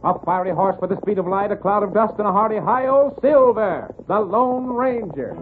A fiery horse with the speed of light, a cloud of dust, and a hearty hi-yo, Silver, the Lone Ranger.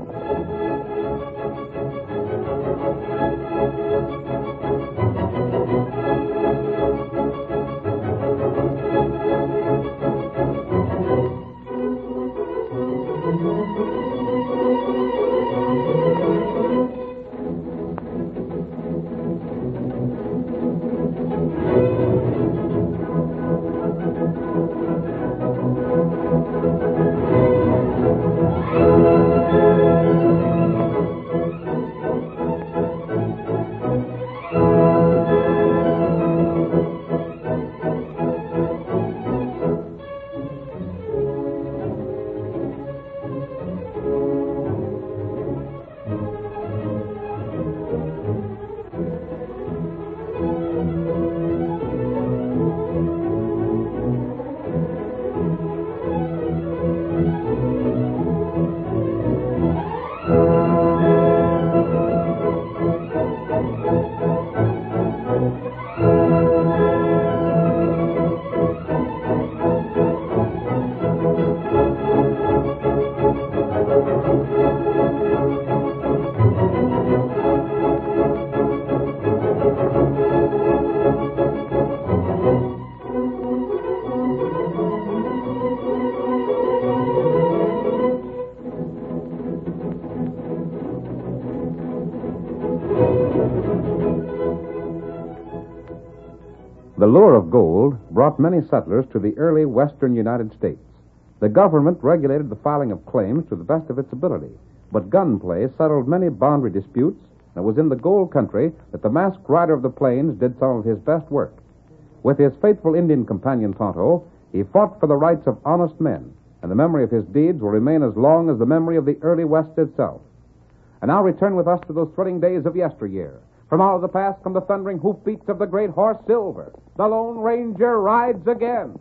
The lure of gold brought many settlers to the early western United States. The government regulated the filing of claims to the best of its ability, but gunplay settled many boundary disputes, and it was in the gold country that the masked rider of the plains did some of his best work. With his faithful Indian companion Tonto, he fought for the rights of honest men, and the memory of his deeds will remain as long as the memory of the early West itself. And now return with us to those thrilling days of yesteryear. From out of the past come the thundering hoofbeats of the great horse Silver. The Lone Ranger rides again.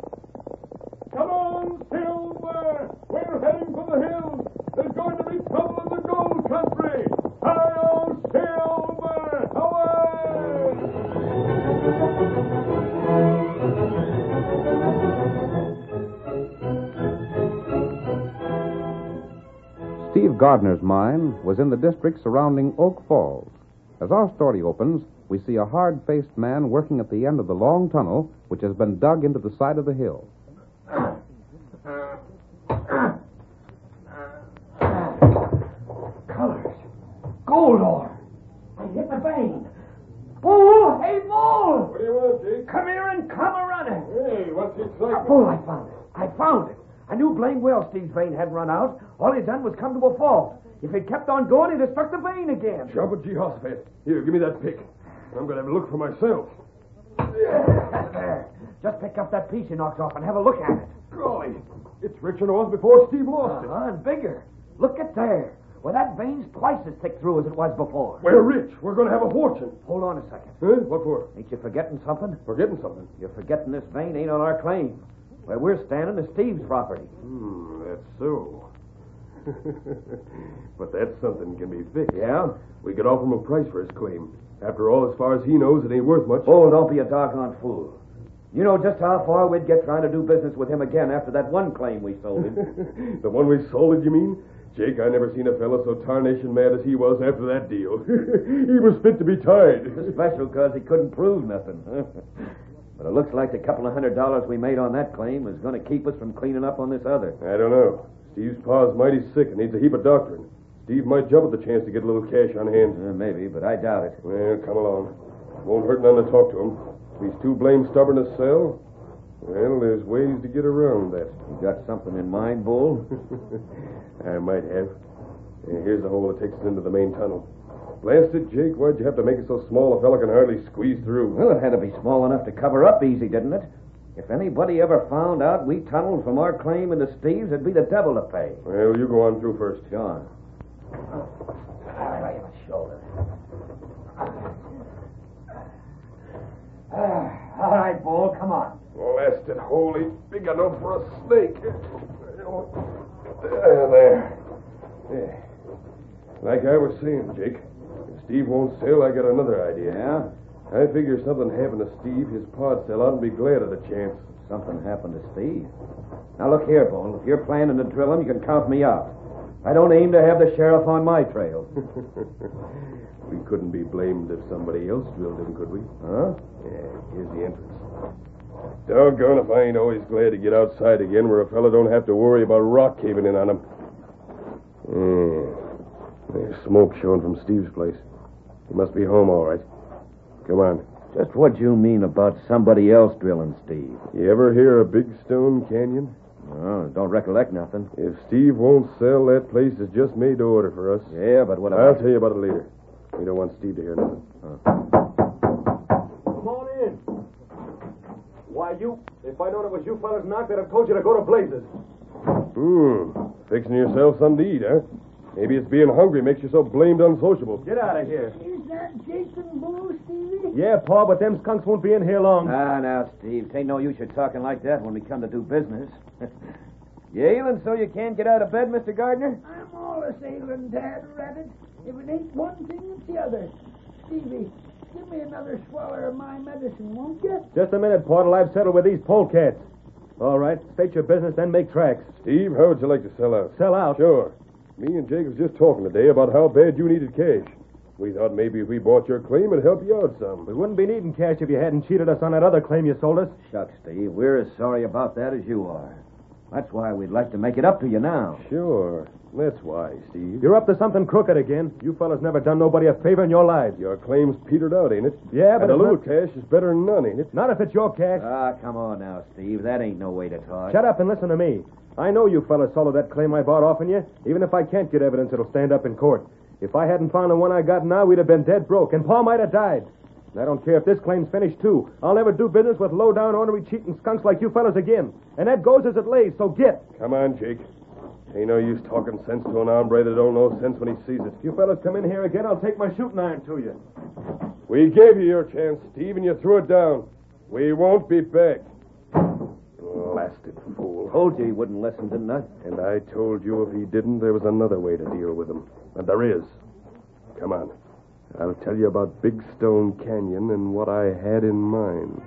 Come on, Silver! We're heading for the hills. There's going to be trouble in the gold country. Hi-yo, Silver! Away! Steve Gardner's mine was in the district surrounding Oak Falls. As our story opens, we see a hard-faced man working at the end of the long tunnel which has been dug into the side of the hill. Colors. Gold ore. I hit the vein. Bull! Hey, Bull! What do you want, Jake? Come here and come a-running. Hey, what's the excitement? Bull, I found it. I found it. I knew blame well Steve's vein hadn't run out. All he'd done was come to a fault. If he'd kept on going, he'd have struck the vein again. Jump at Jehoshaphat. Here, give me that pick. I'm going to have a look for myself. There. Just pick up that piece he knocked off and have a look at it. Golly, it's richer than it was before Steve lost it. And bigger. Look at there. Well, that vein's twice as thick through as it was before. We're rich. We're going to have a fortune. Hold on a second. Huh? What for? Ain't you forgetting something? Forgetting something. You're forgetting this vein ain't on our claim. Where we're standing is Steve's property. That's so. But that something can be fixed. Yeah? We could offer him a price for his claim. After all, as far as he knows, it ain't worth much. Oh, don't be a doggone fool. You know just how far we'd get trying to do business with him again after that one claim we sold him. The one we sold it, you mean? Jake, I never seen a fellow so tarnation mad as he was after that deal. He was fit to be tied. Especially because he couldn't prove nothing. But it looks like the couple of $100 we made on that claim is going to keep us from cleaning up on this other. I don't know. Steve's pa's mighty sick and needs a heap of doctoring. Steve might jump at the chance to get a little cash on hand. Maybe, but I doubt it. Well, come along. Won't hurt none to talk to him. If he's too blame stubborn to sell, well, there's ways to get around that. You got something in mind, Bull? I might have. Here's the hole that takes us into the main tunnel. Blast it, Jake, why'd you have to make it so small a fella can hardly squeeze through? Well, it had to be small enough to cover up easy, didn't it? If anybody ever found out we tunneled from our claim into Steve's, it'd be the devil to pay. Well, you go on through first. Sure. Right on my shoulder. All right, Bull, come on. Blasted hole ain't big enough for a snake. There. Like I was saying, Jake, if Steve won't sell, I got another idea. Yeah? I figure something happened to Steve. His pa'd sell out and be glad of the chance. Something happened to Steve. Now, look here, Bull. If you're planning to drill him, you can count me out. I don't aim to have the sheriff on my trail. We couldn't be blamed if somebody else drilled him, could we? Huh? Yeah, here's the entrance. Doggone if I ain't always glad to get outside again where a fella don't have to worry about rock caving in on him. There's smoke showing from Steve's place. He must be home all right. Come on. Just what you mean about somebody else drilling Steve? You ever hear of Big Stone Canyon? Oh, don't recollect nothing. If Steve won't sell, that place is just made to order for us. Yeah, but what I'll about... tell you about it later. We don't want Steve to hear nothing. Come on in. Why, if I'd known it was you fellas knocked, I'd have told you to go to blazes. Fixing yourself something to eat, huh? Maybe it's being hungry makes you so blamed unsociable. Get out of here. Is that Jason Bull, Stevie? Yeah, Pa, but them skunks won't be in here long. Now, Steve, tain't no use you talking like that when we come to do business. You ailing so you can't get out of bed, Mr. Gardner? I'm all a sailing, Dad Rabbit. If it ain't one thing, it's the other. Stevie, give me another swaller of my medicine, won't you? Just a minute, Pa, till I've settled with these polecats. All right, state your business, then make tracks. Steve, how would you like to sell out? Sell out? Sure. Me and Jake was just talking today about how bad you needed cash. We thought maybe if we bought your claim, it'd help you out some. We wouldn't be needing cash if you hadn't cheated us on that other claim you sold us. Shucks, Steve, we're as sorry about that as you are. That's why we'd like to make it up to you now. Sure. That's why, Steve. You're up to something crooked again. You fellas never done nobody a favor in your lives. Your claim's petered out, ain't it? Yeah, but and a it's little not... cash is better than none, ain't it? Not if it's your cash. Ah, come on now, Steve. That ain't no way to talk. Shut up and listen to me. I know you fellas sold that claim I bought off on you. Even if I can't get evidence, it'll stand up in court. If I hadn't found the one I got now, we'd have been dead broke, and Pa might have died. And I don't care if this claim's finished, too. I'll never do business with low-down, ornery, cheating skunks like you fellas again. And that goes as it lays, so get. Come on, Jake. Ain't no use talking sense to an hombre that don't know sense when he sees it. If you fellas come in here again, I'll take my shooting iron to you. We gave you your chance, Steve, and you threw it down. We won't be back. Blasted fool. Told you he wouldn't listen, didn't I? And I told you if he didn't, there was another way to deal with him. And there is. Come on. I'll tell you about Big Stone Canyon and what I had in mind.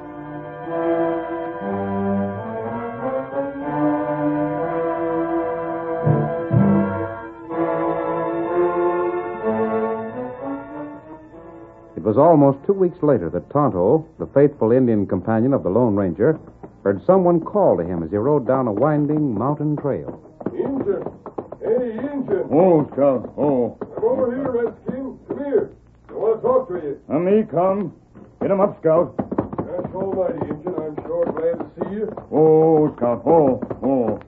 It was almost 2 weeks later that Tonto, the faithful Indian companion of the Lone Ranger, heard someone call to him as he rode down a winding mountain trail. Injun! Hey, Injun! Oh, Scout. Oh. Come over here, Redskin. Come here. I want to talk to you. Me come. Get him up, Scout. That's almighty, Injun. I'm sure glad to see you. Oh, Scout. Oh.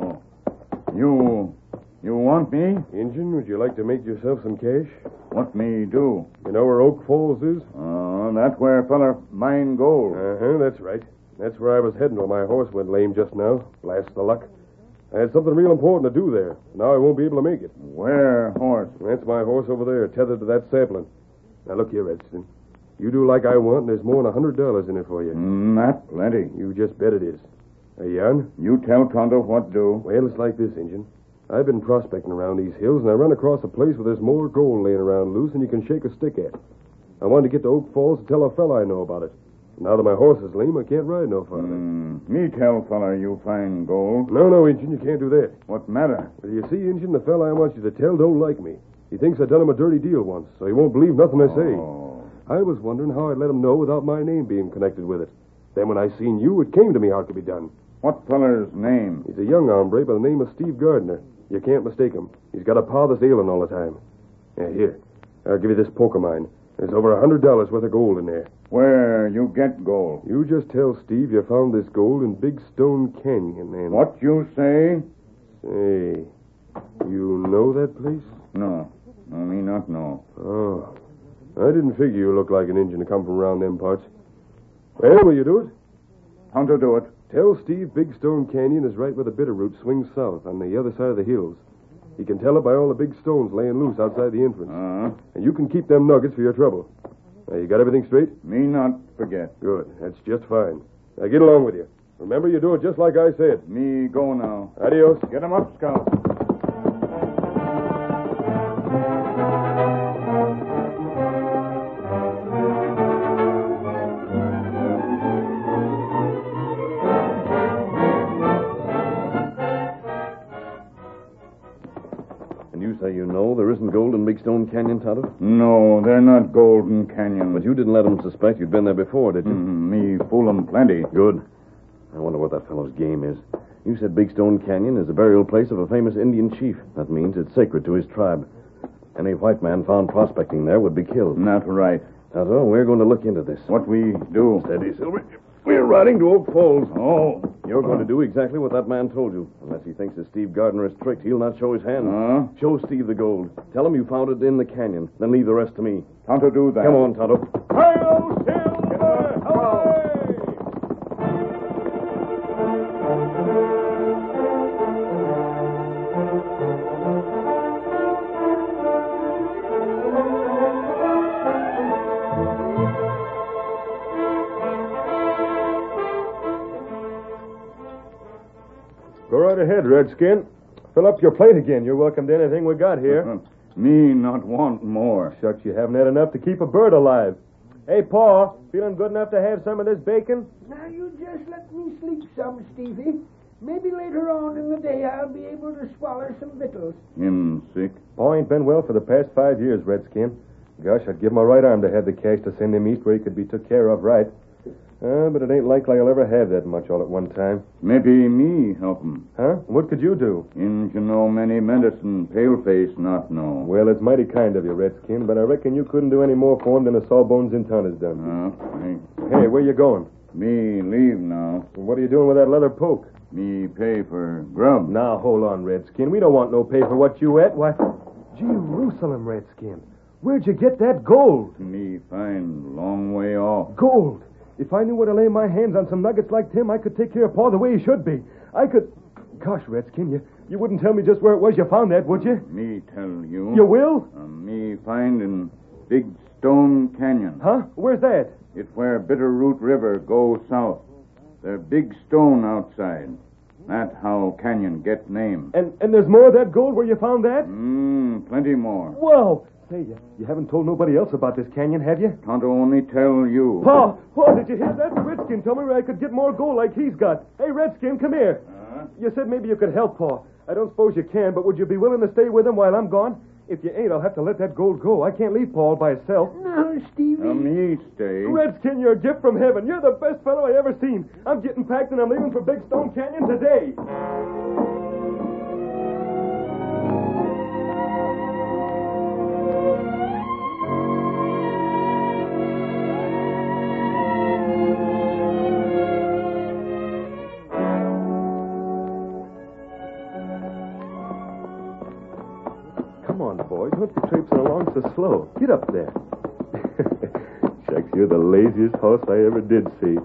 You want me? Injun, would you like to make yourself some cash? What me do? You know where Oak Falls is? That's where a feller mine gold. That's right. That's where I was heading when my horse went lame just now. Blast the luck. I had something real important to do there. Now I won't be able to make it. Where horse? That's my horse over there, tethered to that sapling. Now look here, Redskin. You do like I want, and there's more than $100 in it for you. That plenty. You just bet it is. Are you on? You tell Tonto what do. Well, it's like this, Injun. I've been prospecting around these hills, and I run across a place where there's more gold laying around loose than you can shake a stick at. I wanted to get to Oak Falls to tell a fella I know about it. Now that my horse is lame, I can't ride no farther. Me tell feller you find gold. No, Injun, you can't do that. What matter? Well, you see, Injun, the fella I want you to tell don't like me. He thinks I done him a dirty deal once, so he won't believe nothing I say. Oh. I was wondering how I'd let him know without my name being connected with it. Then when I seen you, it came to me how it could be done. What feller's name? He's a young hombre by the name of Steve Gardner. You can't mistake him. He's got a pa that's ailing all the time. Here. I'll give you this poke of mine. There's over $100 worth of gold in there. Where you get gold? You just tell Steve you found this gold in Big Stone Canyon, and... What you say? Say, you know that place? No, me not know. Oh, I didn't figure you looked like an Indian to come from around them parts. Well, will you do it? How to do it? Tell Steve Big Stone Canyon is right where the Bitterroot swings south on the other side of the hills. He can tell it by all the big stones laying loose outside the entrance. And you can keep them nuggets for your trouble. Now, you got everything straight? Me not forget. Good. That's just fine. Now, get along with you. Remember, you do it just like I said. Me go now. Adios. Get him up, Scout. in Big Stone Canyon, Tonto? No, they're not Golden Canyon. But you didn't let them suspect you'd been there before, did you? Me fool 'em plenty. Good. I wonder what that fellow's game is. You said Big Stone Canyon is the burial place of a famous Indian chief. That means it's sacred to his tribe. Any white man found prospecting there would be killed. Not right. Tonto, we're going to look into this. What we do? Steady, Silver. We're riding to Oak Falls. Oh. You're going to do exactly what that man told you. Unless he thinks that Steve Gardner is tricked, he'll not show his hand. Show Steve the gold. Tell him you found it in the canyon. Then leave the rest to me. Tonto, do that. Come on, Tonto. Hail, Silver! Away! Go right ahead, Redskin. Fill up your plate again. You're welcome to anything we got here. Me not want more. Shucks, you haven't had enough to keep a bird alive. Hey, Pa, feeling good enough to have some of this bacon? Now, you just let me sleep some, Stevie. Maybe later on in the day I'll be able to swallow some victuals. Him sick? Pa ain't been well for the past 5 years, Redskin. Gosh, I'd give my right arm to have the cash to send him east where he could be took care of right. But it ain't likely I'll ever have that much all at one time. Maybe me help him. Huh? What could you do? You know many medicine, paleface not know. Well, it's mighty kind of you, Redskin, but I reckon you couldn't do any more for him than a Sawbones in town has done. Hey, where you going? Me leave now. What are you doing with that leather poke? Me pay for grub. Now, hold on, Redskin. We don't want no pay for what you ate. Why, Jerusalem, Redskin. Where'd you get that gold? Me find long way off. Gold? If I knew where to lay my hands on some nuggets like Tim, I could take care of Pa the way he should be. I could... Gosh, Redskin, you wouldn't tell me just where it was you found that, would you? Me tell you. You will? Me find in Big Stone Canyon. Huh? Where's that? It's where Bitterroot River goes south. There big stone outside. That's how Canyon get name. And there's more of that gold where you found that? Plenty more. Whoa! Say, you haven't told nobody else about this canyon, have you? Tonto only tell you. Pa, did you hear that? Redskin told me where I could get more gold like he's got. Hey, Redskin, come here. You said maybe you could help Pa. I don't suppose you can, but would you be willing to stay with him while I'm gone? If you ain't, I'll have to let that gold go. I can't leave Pa all by himself. No, Stevie. Me stay. Redskin, you're a gift from heaven. You're the best fellow I ever seen. I'm getting packed and I'm leaving for Big Stone Canyon today. Come on, boy. Don't be traipsing along so slow. Get up there. Shucks, you're the laziest horse I ever did see.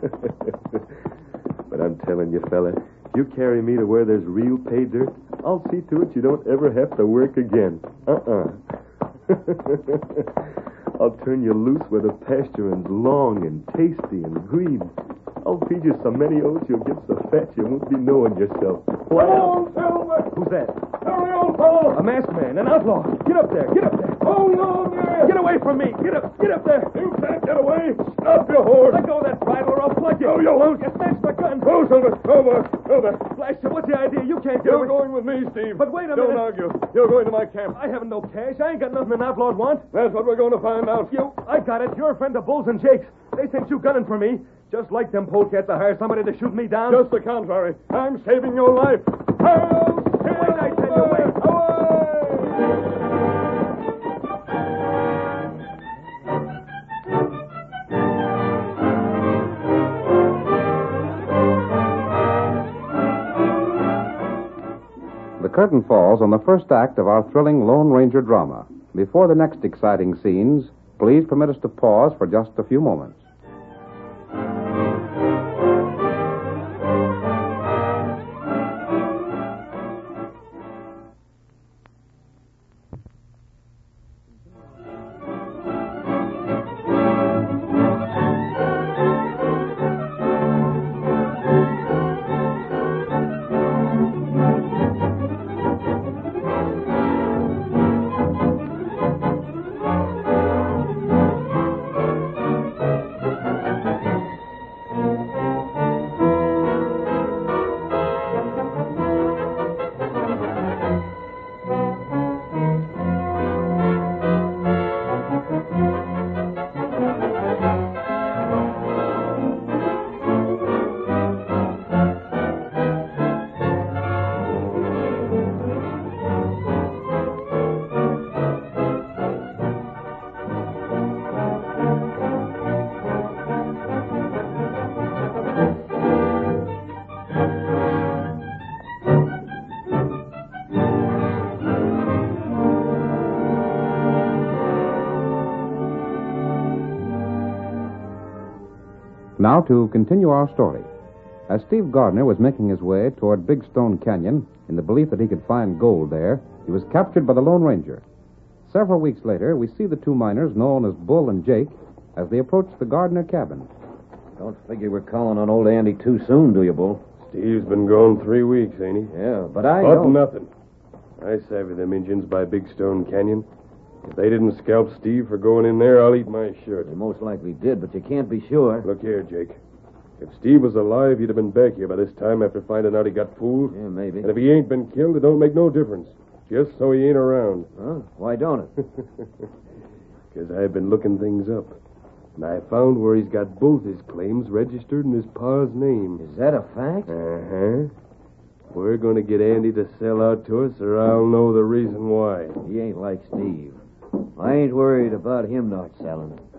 But I'm telling you, fella, you carry me to where there's real pay dirt, I'll see to it you don't ever have to work again. I'll turn you loose where the pasturing's long and tasty and green. I'll feed you so many oats you'll get so fat you won't be knowing yourself. Hold on, Silver! Who's that? Hurry on, fellow! A masked man, an outlaw. Get up there, get up there. Hold on, there! Get away from me. Get up there. You can't get away! Stop your horse! Let go of that bridle or I'll plug you. No, you won't. You snatched my gun. Go, Silver! Silver! Flash, what's the idea? You can't get You're away. going with me, Steve. But wait a Don't minute. argue. You're going to my camp. I haven't no cash. I ain't got nothing an outlaw'd want. That's what we're going to find out. I got it. You're a friend of Bulls and Jakes. They sent you gunning for me. Just like them polecats to hire somebody to shoot me down. Just the contrary. I'm saving your life. Hail, Wait, I tell you, wait. The curtain falls on the first act of our thrilling Lone Ranger drama. Before the next exciting scenes, please permit us to pause for just a few moments. Now to continue our story. As Steve Gardner was making his way toward Big Stone Canyon in the belief that he could find gold there, he was captured by the Lone Ranger. Several weeks later, we see the two miners, known as Bull and Jake, as they approach the Gardner cabin. Don't figure we're calling on old Andy too soon, do you, Bull? Steve's been gone 3 weeks, ain't he? Yeah, but I But don't... nothing. I savvy them Injuns by Big Stone Canyon. If they didn't scalp Steve for going in there, I'll eat my shirt. They most likely did, but you can't be sure. Look here, Jake. If Steve was alive, he'd have been back here by this time after finding out he got fooled. Yeah, maybe. And if he ain't been killed, it don't make no difference. Just so he ain't around. Huh? Why don't it? Because I've been looking things up. And I found where he's got both his claims registered in his pa's name. Is that a fact? Uh-huh. We're going to get Andy to sell out to us, or I'll know the reason why. He ain't like Steve. I ain't worried about him not selling it.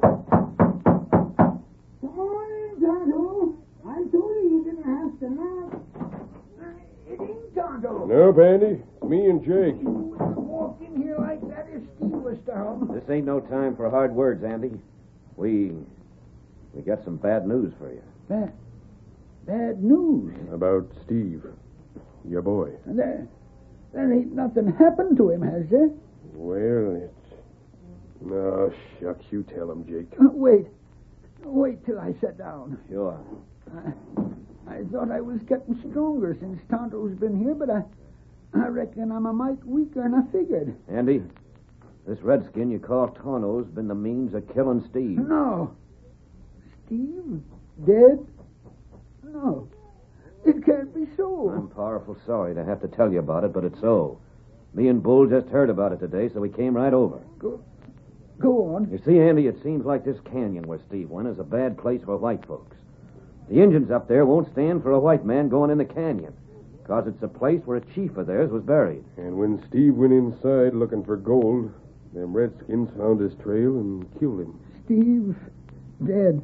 Come on in, Tonto. I told you didn't have to knock. It ain't Tonto. Nope, Andy. It's me and Jake. You wouldn't walk in here like that if Steve was to home. This ain't no time for hard words, Andy. We got some bad news for you. Bad news. About Steve, your boy. There ain't nothing happened to him, has there? Well, it's... No, shucks, you tell him, Jake. Wait till I sit down. Sure. I thought I was getting stronger since Tonto's been here, but I reckon I'm a mite weaker than I figured. Andy, this redskin you call Tonto's been the means of killing Steve. No. Steve? Dead? No. It can't be so. I'm powerful sorry to have to tell you about it, but it's so. Me and Bull just heard about it today, so we came right over. Go on. You see, Andy, it seems like this canyon where Steve went is a bad place for white folks. The Indians up there won't stand for a white man going in the canyon, because it's a place where a chief of theirs was buried. And when Steve went inside looking for gold, them redskins found his trail and killed him. Steve dead.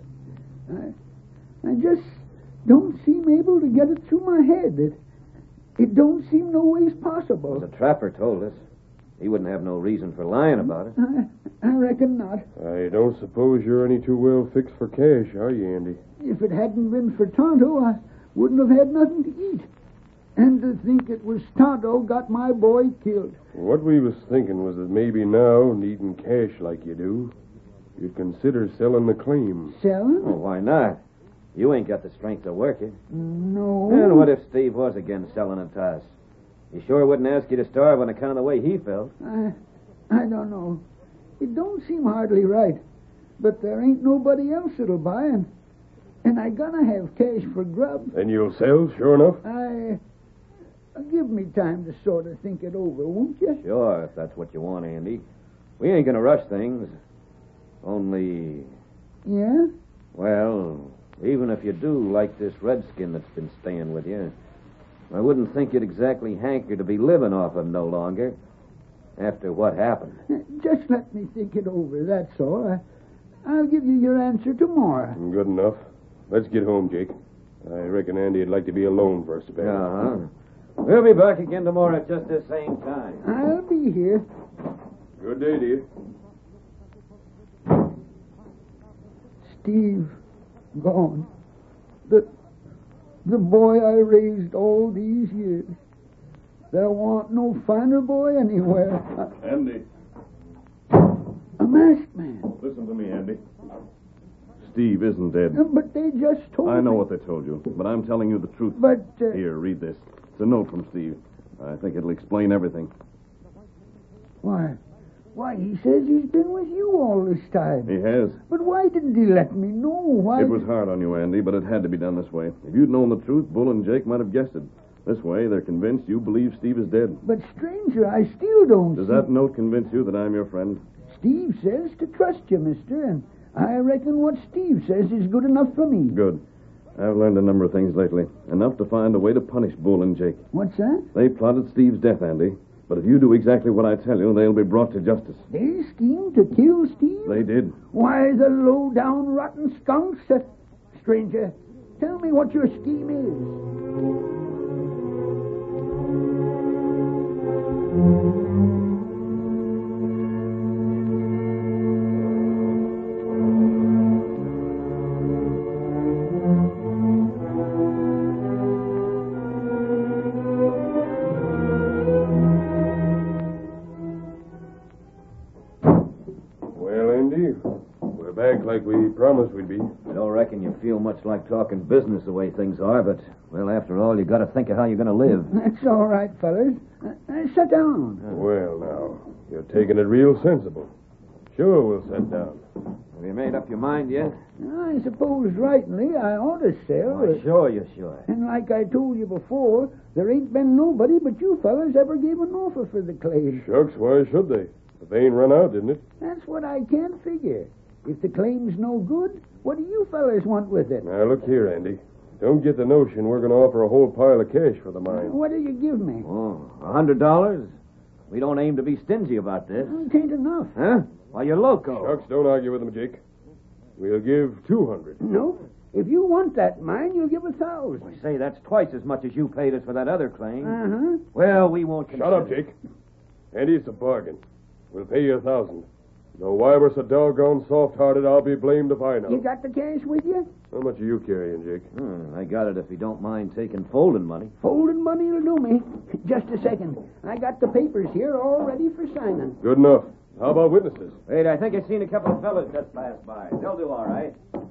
I just don't seem able to get it through my head. It don't seem no ways possible. The trapper told us. He wouldn't have no reason for lying about it. I reckon not. I don't suppose you're any too well fixed for cash, are you, Andy? If it hadn't been for Tonto, I wouldn't have had nothing to eat. And to think it was Tonto got my boy killed. What we was thinking was that maybe now, needing cash like you do, you'd consider selling the claim. Selling? Oh, why not? You ain't got the strength to work it. No. And what if Steve was again selling it to us? He sure wouldn't ask you to starve on account of the way he felt. I don't know. It don't seem hardly right. But there ain't nobody else that'll buy, and I gonna have cash for grub. Then you'll sell, sure enough? Give me time to sort of think it over, won't you? Sure, if that's what you want, Andy. We ain't gonna rush things. Only... Yeah? Well, even if you do like this redskin that's been staying with you, I wouldn't think you'd exactly hanker to be living off him no longer after what happened. Just let me think it over, that's all. I'll give you your answer tomorrow. Good enough. Let's get home, Jake. I reckon Andy'd like to be alone for a spell. Uh-huh. We'll be back again tomorrow at just the same time. I'll be here. Good day, dear. Steve gone. The boy I raised all these years. There wa'n't no finer boy anywhere. Andy. A masked man. Listen to me, Andy. Steve isn't dead. But they just told me. I know what they told you, but I'm telling you the truth. But, Here, read this. It's a note from Steve. I think it'll explain everything. Why, he says he's been with you all this time. He has. But why didn't he let me know? Why? It was hard on you, Andy, but it had to be done this way. If you'd known the truth, Bull and Jake might have guessed it. This way, they're convinced you believe Steve is dead. But, stranger, I still don't Does see... that note convince you that I'm your friend? Steve says to trust you, mister, and I reckon what Steve says is good enough for me. Good. I've learned a number of things lately. Enough to find a way to punish Bull and Jake. What's that? They plotted Steve's death, Andy. But if you do exactly what I tell you, they'll be brought to justice. They schemed to kill Steve? They did. Why, the low-down, rotten skunks. Stranger, tell me what your scheme is. like we promised we'd be. I don't reckon you feel much like talking business the way things are, but, well, after all, you got to think of how you're going to live. That's all right, fellas. Sit down. Well, now, you're taking it real sensible. Sure, we'll sit down. Have you made up your mind yet? I suppose rightly I ought to sell. Why, sure, you sure. And like I told you before, there ain't been nobody but you fellas ever gave an offer for the claim. Shucks, why should they? But they ain't run out, didn't it? That's what I can't figure. If the claim's no good, what do you fellas want with it? Now, look here, Andy. Don't get the notion we're going to offer a whole pile of cash for the mine. What'll you give me? Oh, $100? We don't aim to be stingy about this. It ain't enough. Huh? Why, you're loco. Shucks, don't argue with them, Jake. We'll give 200. Nope. If you want that mine, you'll give 1,000. I say, that's twice as much as you paid us for that other claim. Uh-huh. Well, we won't Shut up, Jake. Andy, it's a bargain. We'll pay you 1,000. Though why we're so doggone soft-hearted, I'll be blamed if I know. You got the cash with you? How much are you carrying, Jake? I got it if you don't mind taking folding money. Folding money will do me. Just a second. I got the papers here all ready for signing. Good enough. How about witnesses? Wait, I think I seen a couple of fellas just pass by. They'll do all right.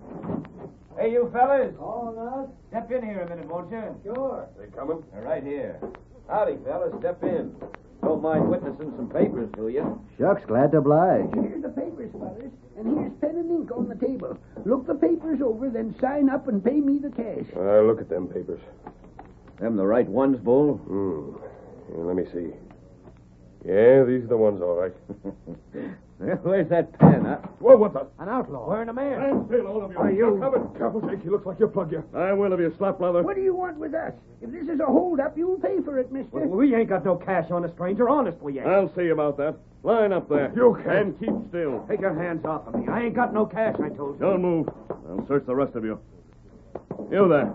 Hey, you fellas. Oh, no? Step in here a minute, won't you? Sure. They coming? They're right here. Howdy, fellas. Step in. Don't mind witnessing some papers, do you? Shucks, glad to oblige. Here's the papers, fellas, and here's pen and ink on the table. Look the papers over, then sign up and pay me the cash. I'll look at them papers. Them the right ones, Bull? Yeah, let me see. Yeah, these are the ones, all right. Where's that pen, huh? Whoa, what the? An outlaw. Wearing a man. Stand still, all of you. Are you- Coming. Careful, Jake. He looks like you'll plug you. I will if you slap leather. What do you want with us? If this is a hold-up, you'll pay for it, mister. We ain't got no cash on us, stranger. Honest, we ain't. I'll see about that. Line up there. You can. And keep still. Take your hands off of me. I ain't got no cash, I told you. Don't move. I'll search the rest of you. You there.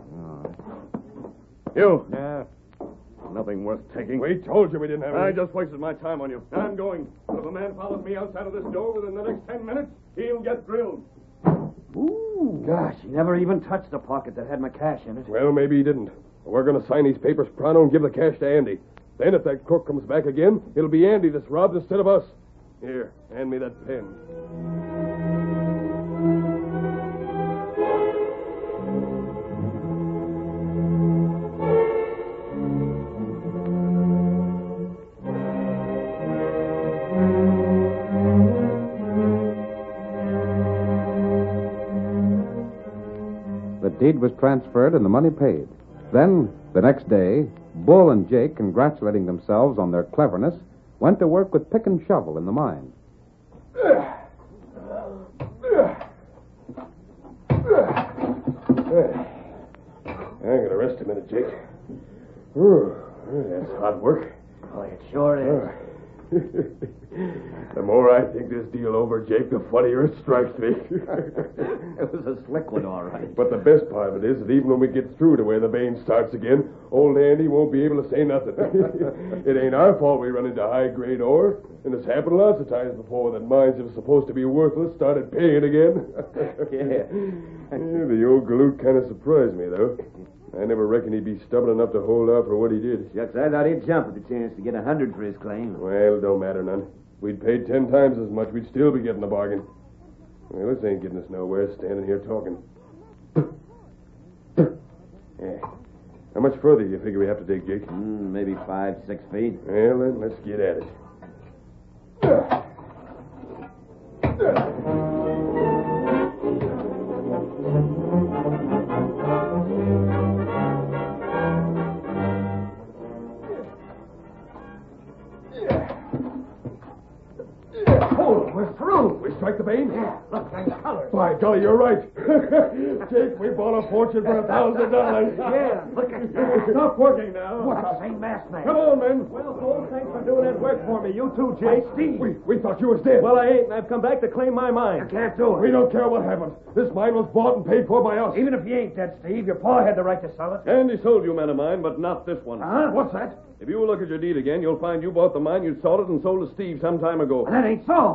You. Yeah. Nothing worth taking. We told you we didn't have any. I just wasted my time on you. I'm going. If a man follows me outside of this door within the next 10 minutes, he'll get drilled. Ooh. Gosh, he never even touched the pocket that had my cash in it. Well, maybe he didn't. We're going to sign these papers pronto and give the cash to Andy. Then if that crook comes back again, it'll be Andy that's robbed instead of us. Here, hand me that pen. The deed was transferred and the money paid. Then, the next day, Bull and Jake, congratulating themselves on their cleverness, went to work with pick and shovel in the mine. I'm going to rest a minute, Jake. Ooh, that's hard work. Oh, it sure is. The more I think this deal over, Jake, the funnier it strikes me. It was a slick one, all right. But the best part of it is that even when we get through to where the vein starts again, old Andy won't be able to say nothing. It ain't our fault we run into high-grade ore, and it's happened lots of times before that mines that are supposed to be worthless started paying again. Yeah, the old galoot kind of surprised me, though. I never reckoned he'd be stubborn enough to hold out for what he did. Shucks, I thought he'd jump at the chance to get 100 for his claim. Well, it don't matter none. If we'd paid 10 times as much, we'd still be getting a bargain. Well, this ain't getting us nowhere, standing here talking. Yeah. How much further do you figure we have to dig, Jake? Maybe 5, 6 feet. Well, then, let's get at it. We're through. We strike the vein? Yeah, look, nice colors. By golly, you're right. Jake, we bought a fortune for $1,000. Yeah, look at that. Stop working now. What the same masked man? Come on, men. Well, Bull, thanks for doing that work for me. You too, Jake. Steve. We thought you was dead. Well, I ain't, and I've come back to claim my mine. You can't do it. We don't care what happens. This mine was bought and paid for by us. Even if you ain't dead, Steve, your pa had the right to sell it. Andy sold you men of mine, but not this one. Huh? What's that? If you look at your deed again, you'll find you bought the mine, you sold it, and sold to Steve some time ago. That ain't so.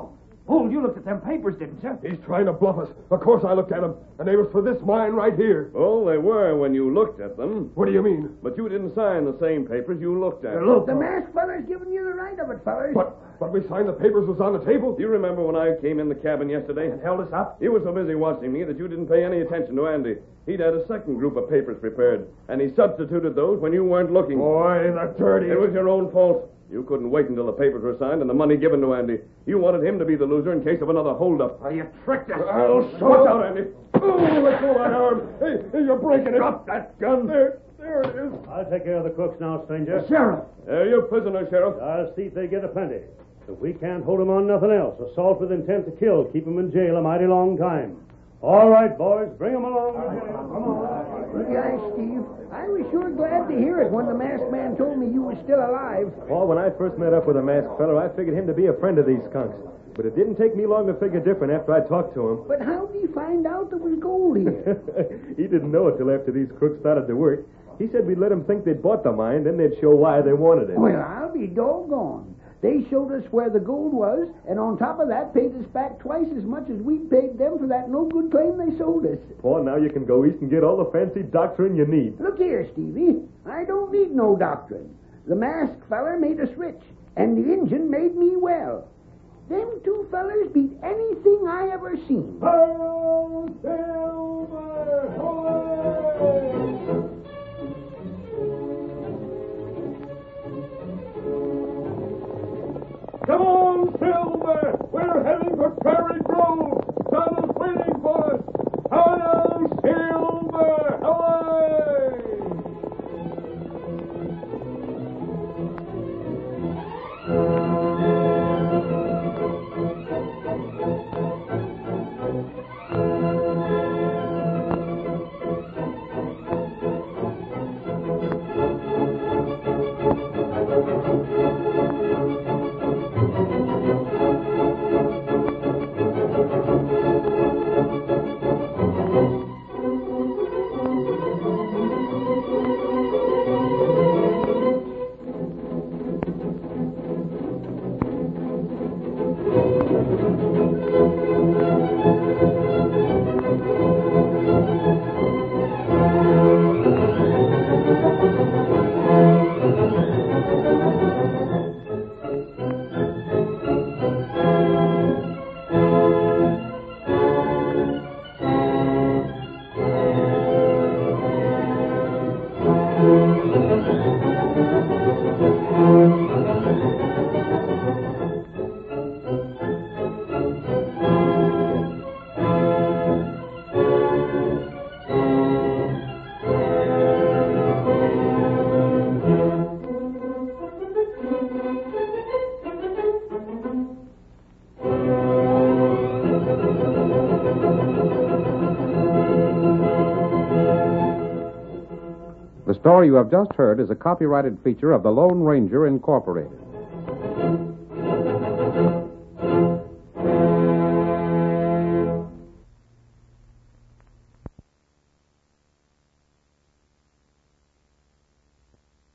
Oh, you looked at them papers, didn't you? He's trying to bluff us. Of course I looked at them. And they was for this mine right here. Oh, they were when you looked at them. What do you mean? But you didn't sign the same papers you looked at. Look, the masked feller's giving you the right of it, fellers. But we signed the papers was on the table. Do you remember when I came in the cabin yesterday? And held us up? You were so busy watching me that you didn't pay any attention to Andy. He'd had a second group of papers prepared, and he substituted those when you weren't looking. Boy, the dirty... It was your own fault. You couldn't wait until the papers were signed and the money given to Andy. You wanted him to be the loser in case of another holdup. Oh, you tricked us. I'll show Watch you. out, Andy. Oh, let go of that arm. Hey, you're breaking it. Drop that gun. There it is. I'll take care of the crooks now, stranger. Sheriff. There, you're prisoner, Sheriff. I'll see if they get a plenty. If we can't hold 'em on nothing else, assault with intent to kill, keep 'em in jail a mighty long time. All right, boys, bring 'em along. Come on. Yeah, Steve. I was sure glad to hear it when the masked man told me you were still alive. Paul, when I first met up with the masked feller, I figured him to be a friend of these skunks. But it didn't take me long to figure different after I talked to him. But how did he find out there was gold here? He didn't know it till after these crooks started to work. He said we'd let them think they'd bought the mine, then they'd show why they wanted it. Well, I'll be doggone. They showed us where the gold was, and on top of that, paid us back twice as much as we paid them for that no-good claim they sold us. Paul, now you can go east and get all the fancy doctrine you need. Look here, Stevie. I don't need no doctrine. The masked feller made us rich, and the Injun made me well. Them two fellers beat anything I ever seen. Harold Silver! Hooray! Come on, Silver! We're heading for Prairie Grove! Donald's waiting for us! Hello, Silver! Hooray! The story you have just heard is a copyrighted feature of the Lone Ranger Incorporated.